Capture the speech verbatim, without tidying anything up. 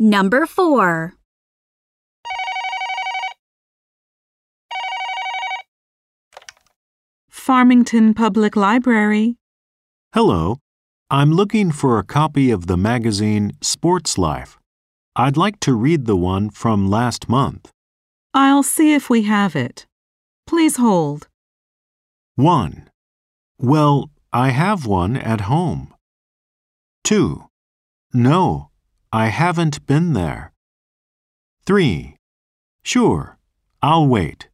Number four. Farmington Public Library. Hello. I'm looking for a copy of the magazine Sports Life. I'd like to read the one from last month. I'll see if we have it. Please hold. one. Well, I have one at home. two. No, I haven't been there. three. Sure, I'll wait.